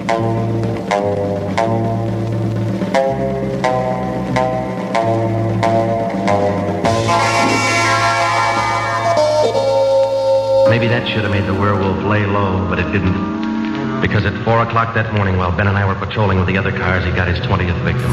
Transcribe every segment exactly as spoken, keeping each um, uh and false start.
Maybe that should have made the werewolf lay low, but it didn't. Because at four o'clock that morning, while Ben and I were patrolling with the other cars, he got his twentieth victim.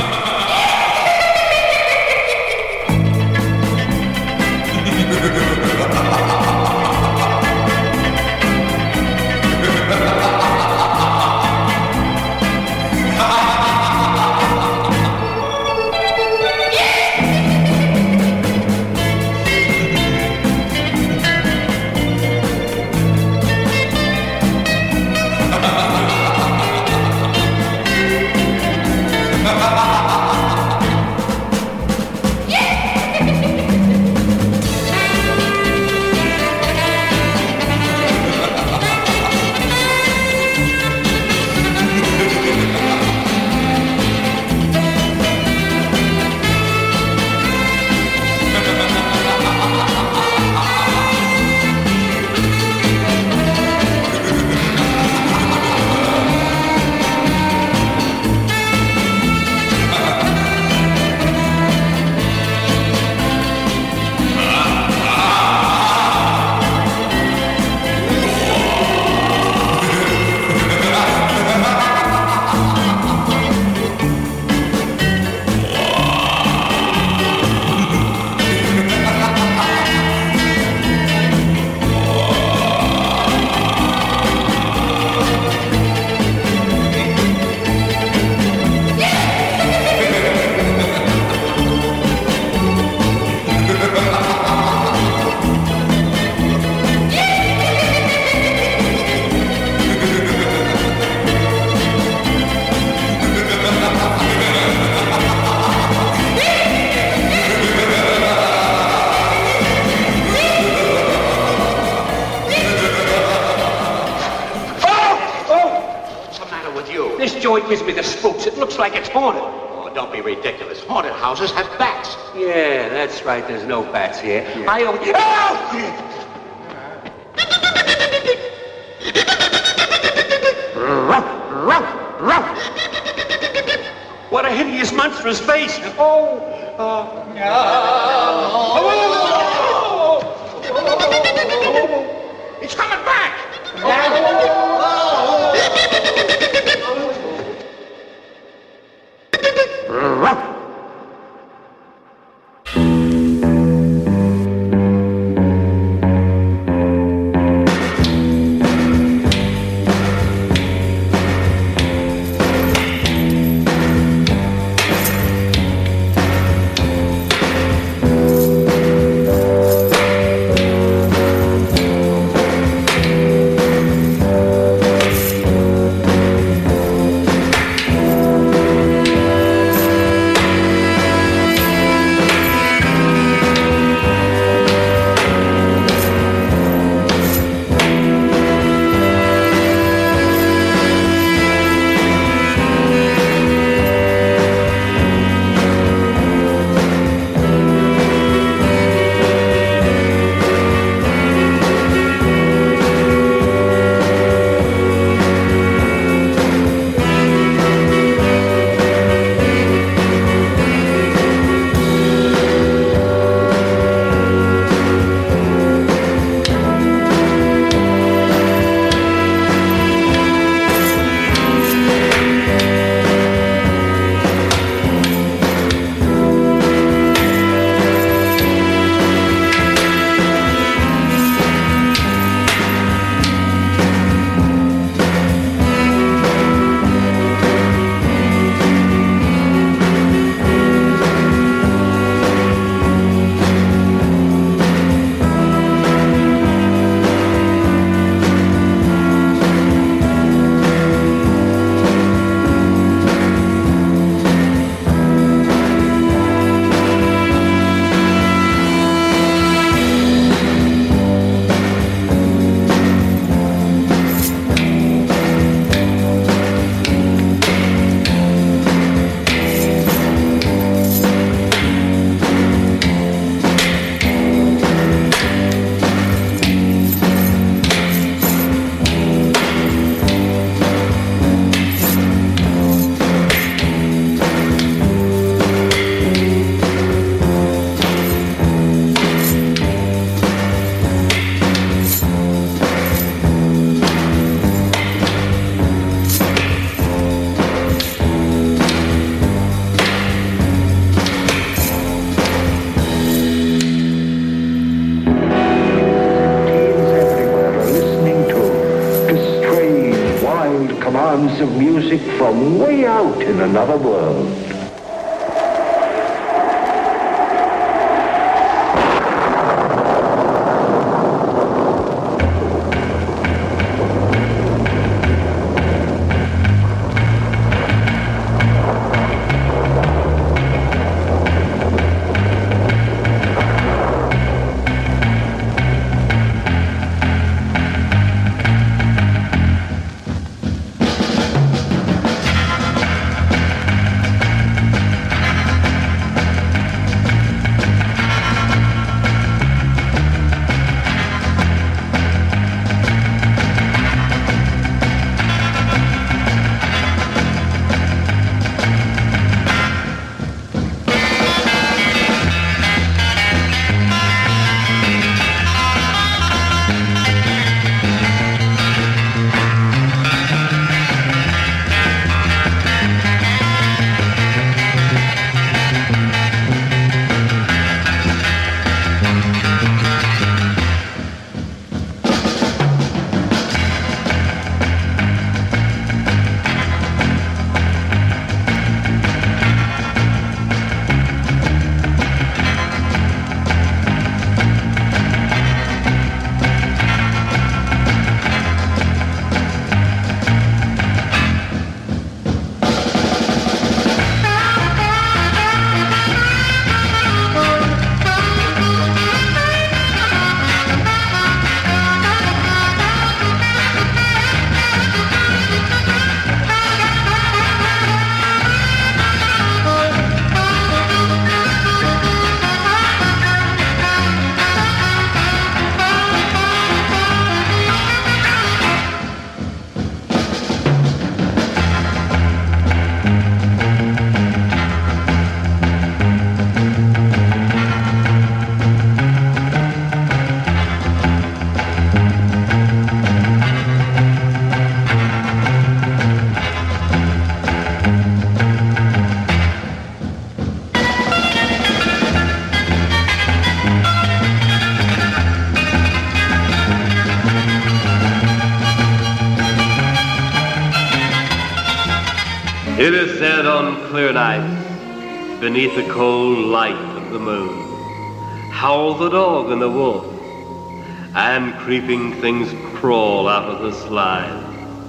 Gives me the spooks. It looks like it's haunted. Oh, don't be ridiculous. Haunted houses have bats. Yeah, that's right. There's no bats here. Yeah. I only... Oh! What a hideous, monstrous face. Oh! Uh... Oh! It's coming back! Oh, piece of music from way out in another world. It is said on clear nights, beneath the cold light of the moon, howl the dog and the wolf, and creeping things crawl out of the slime.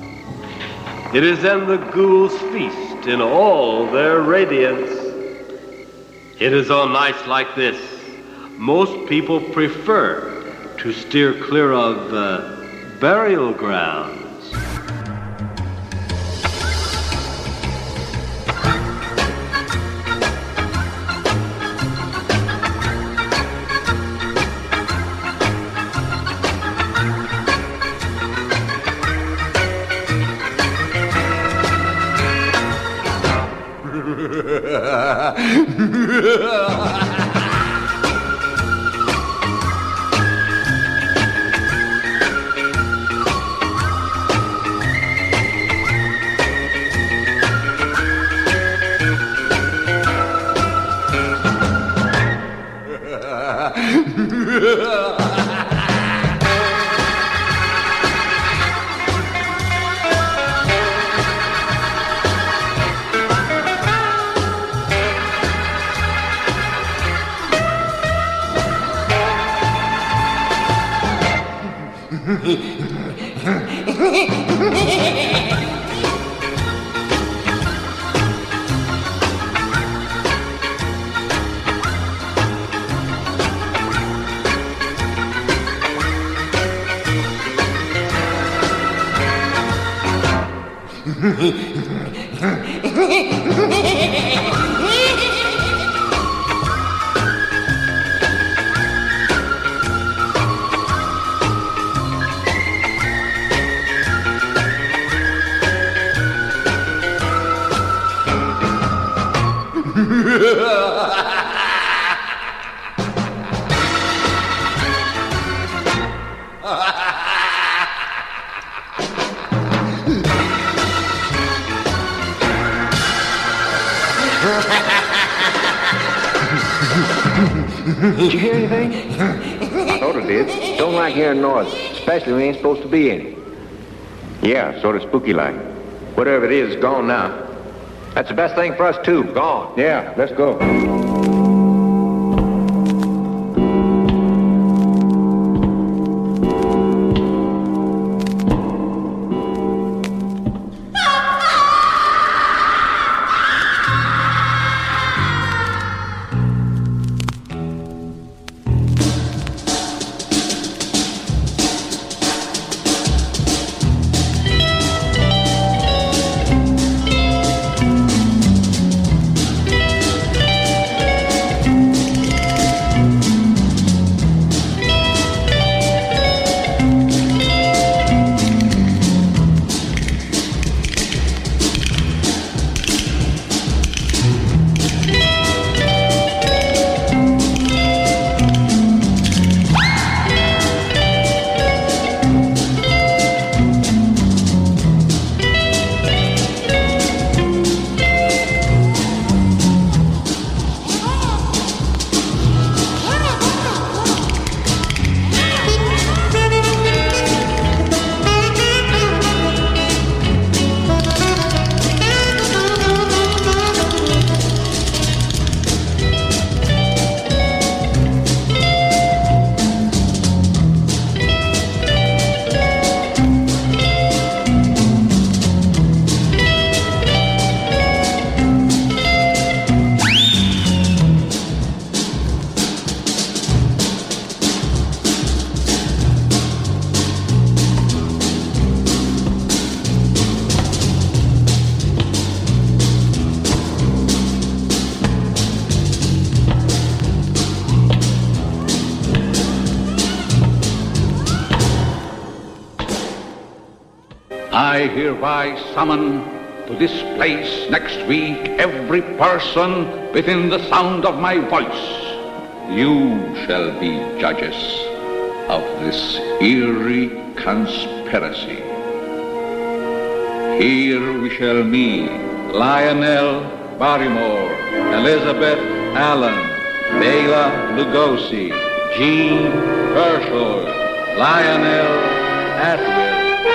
It is then the ghouls feast in all their radiance. It is on nights like this most people prefer to steer clear of uh, burial grounds. Did you hear anything? I thought it did. Don't like hearing noise, especially when we ain't supposed to be in it. Yeah, sort of spooky like. Whatever it is, gone now. That's the best thing for us, too. Gone. Yeah, let's go. I hereby summon to this place next week every person within the sound of my voice. You shall be judges of this eerie conspiracy. Here we shall meet Lionel Barrymore, Elizabeth Allen, Bela Lugosi, Jean Herschel, Lionel Atwill.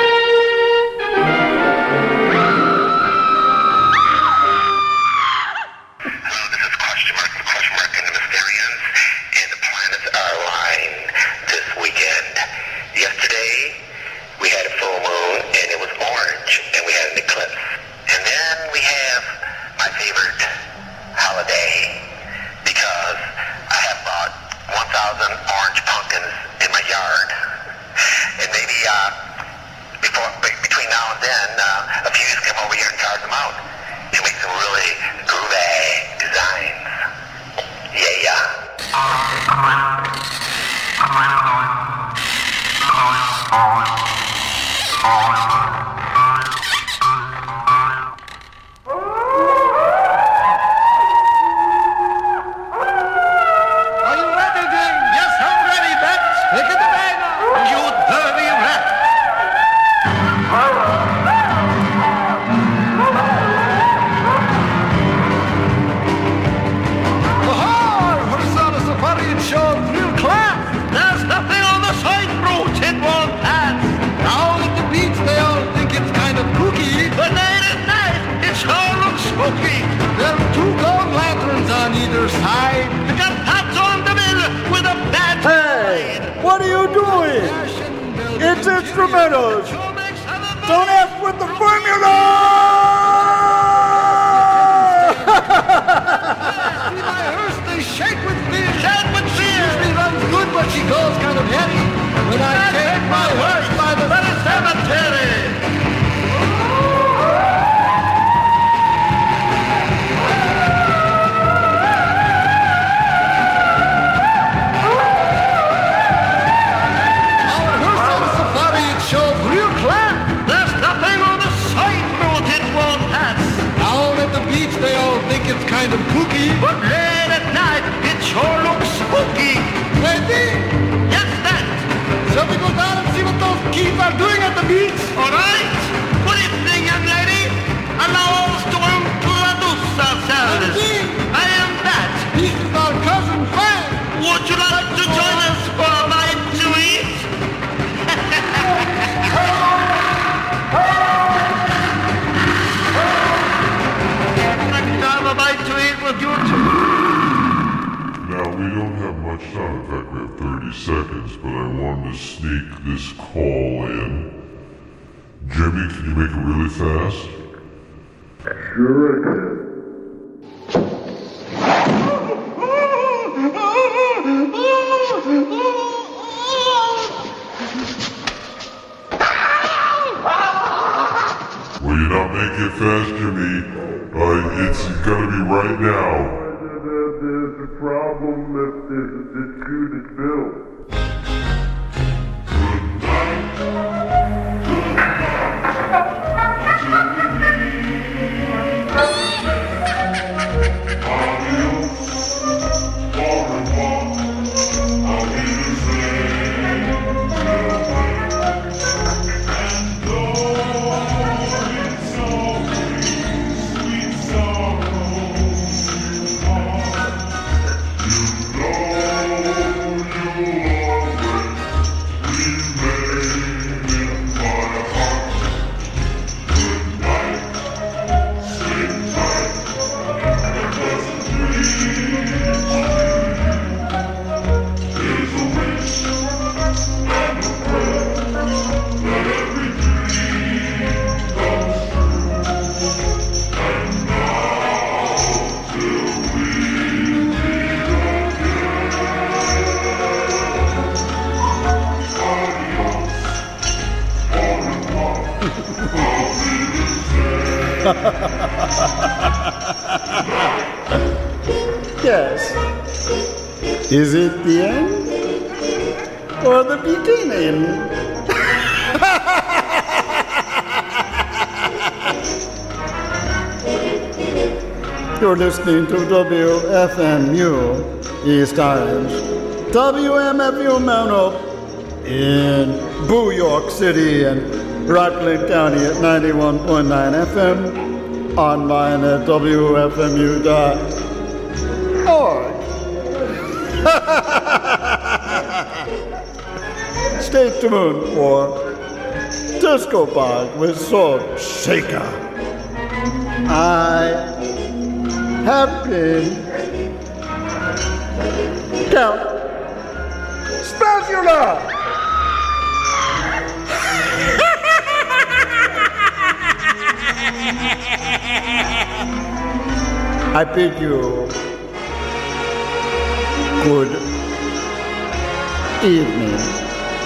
It's instrumentals. Don't F with the formula! See my hearse, they shake with fear. Shake with fear. She usually runs good, but she goes kind of heavy. When I take my hearse by the cemetery. It's kind of kooky, but late at night it sure looks spooky. Ready? Yes, that. Shall we go down and see what those geese are doing at the beach? All right. Good evening, young lady. Allow us to introduce ourselves. I am that. This is our cousin Frank. Would you like to join us for a bite to eat? producer. Now, we don't have much time. In fact, we have thirty seconds, but I wanted to sneak this call in. Jimmy, can you make it really fast? Sure I can. Will you not make it fast, Jimmy? Uh, it's gotta be right now. There's a problem if there's a disputed bill. Yes. Is it the end or the beginning? You're listening to W F M U East Orange, W M F U Mount in Boo York City and Rockland County at ninety-one point nine F M, online at W F M U dot org. Stay tuned for Disco Bog with Sword Shaker. I have been Count Spatula. I bid you good evening.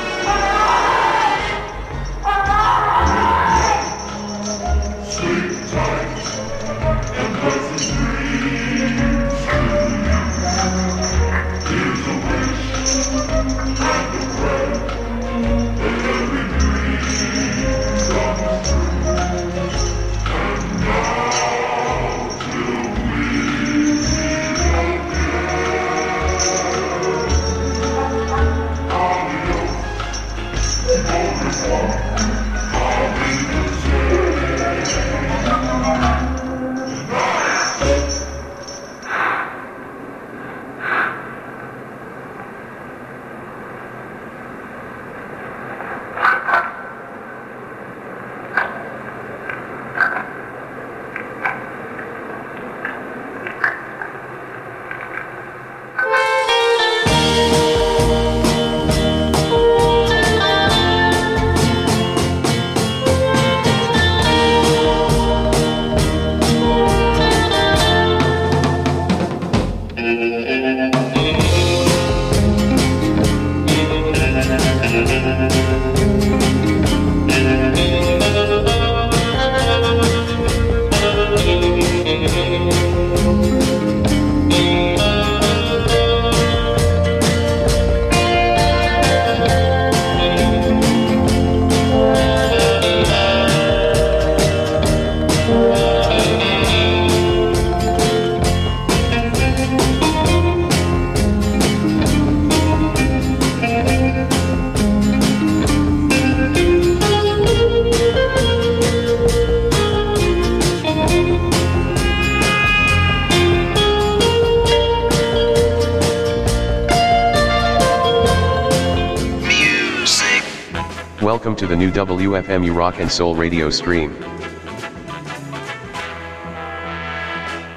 Welcome to the new W F M U Rock and Soul radio stream.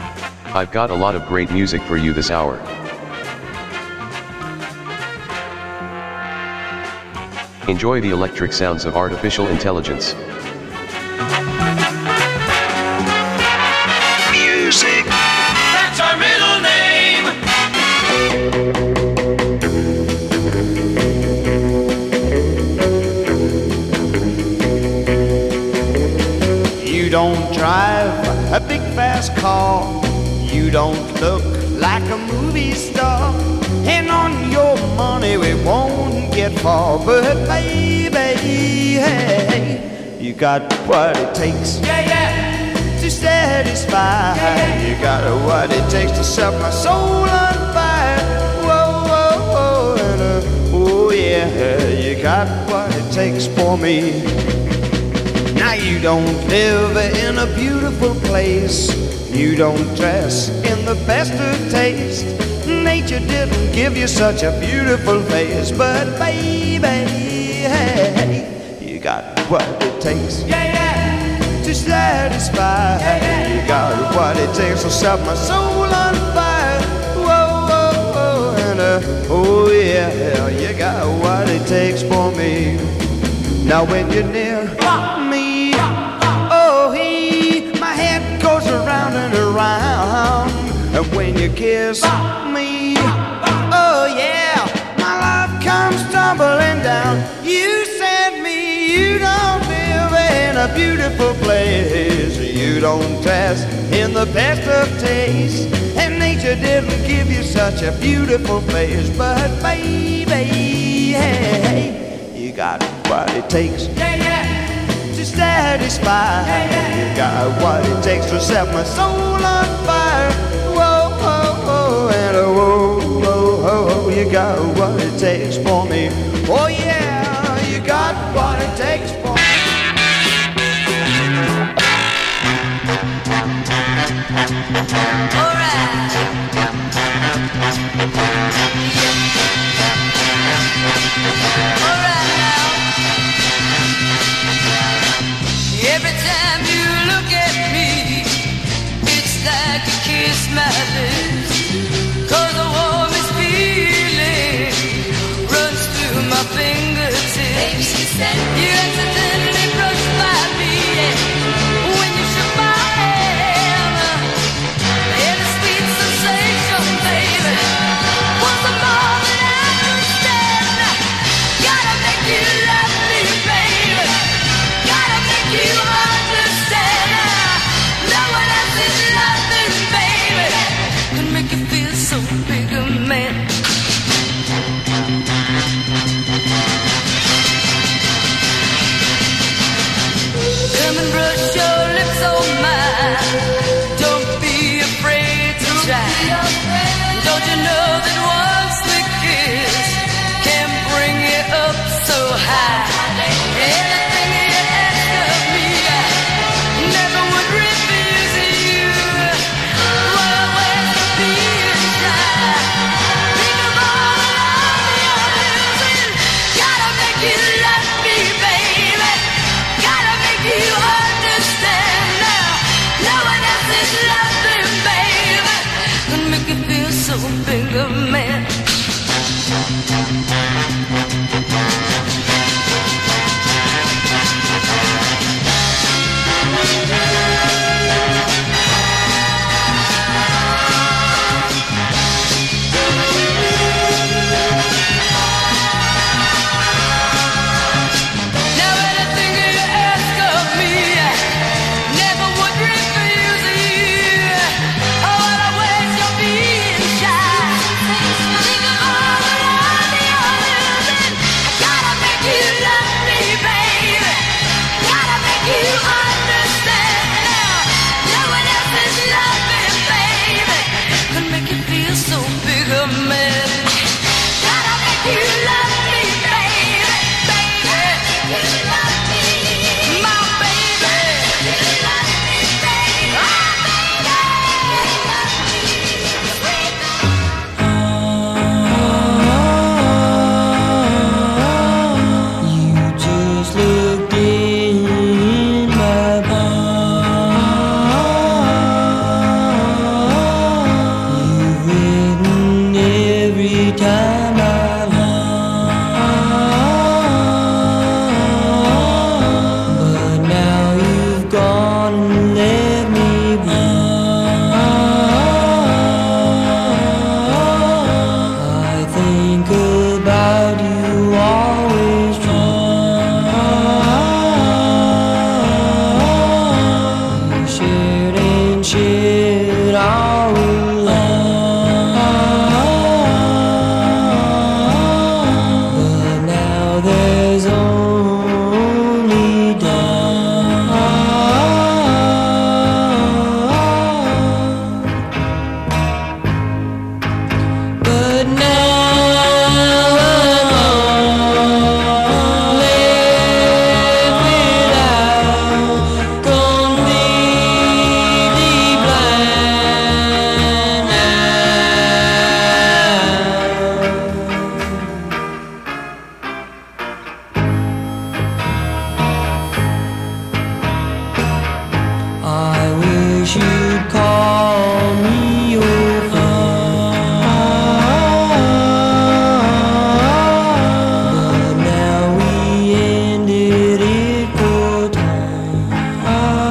I've got a lot of great music for you this hour. Enjoy the electric sounds of artificial intelligence. Music. That's our middle name. You don't drive a big fast car. You don't look like a movie star. And on your money we won't get far. But baby, hey, you got what it takes. Yeah, yeah. To satisfy. Yeah, yeah. You got what it takes to set my soul on fire. Whoa, whoa, whoa, and uh, oh yeah, you got what it takes for me. Now you don't live in a beautiful place. You don't dress in the best of taste. Nature didn't give you such a beautiful face. But baby, hey, you got what it takes. Yeah, yeah. To satisfy. Yeah, yeah. You got what it takes to set my soul on fire. Whoa, whoa, whoa, and uh, oh yeah, you got what it takes for me. Now when you're near me, oh he, my head goes around and around. And when you kiss me, oh yeah, my love comes tumbling down. You said me, you don't live in a beautiful place. You don't dress in the best of taste. And nature didn't give you such a beautiful face. But baby, hey, you got what it takes. Yeah, yeah. To satisfy. Yeah, yeah. You got what it takes to set my soul on fire. Whoa, whoa, whoa, and a whoa, whoa, whoa, you got what it takes for me. Oh yeah, you got what it takes for me. All right. All right now. Every time you look at me, it's like you kiss my lips. 'Cause the warmest feeling runs through my fingertips. You accidentally brushed by me when you shook my hand. And a sweet sensation, baby, was the more than I could stand. Gotta make you love me, baby. Gotta make you understand. No one else is nothing, baby. Can make you feel so big a man. Come and brush your lips on mine. Don't be afraid to try. Don't you know that one sweet kiss can bring you up so high? Anything you ask of me, I never would refuse you. What a waste of being shy. Think of all the love you're losing. Gotta make you love me, baby. Gotta make you understand now. No one else is nothing, baby. Can make you feel so big a man.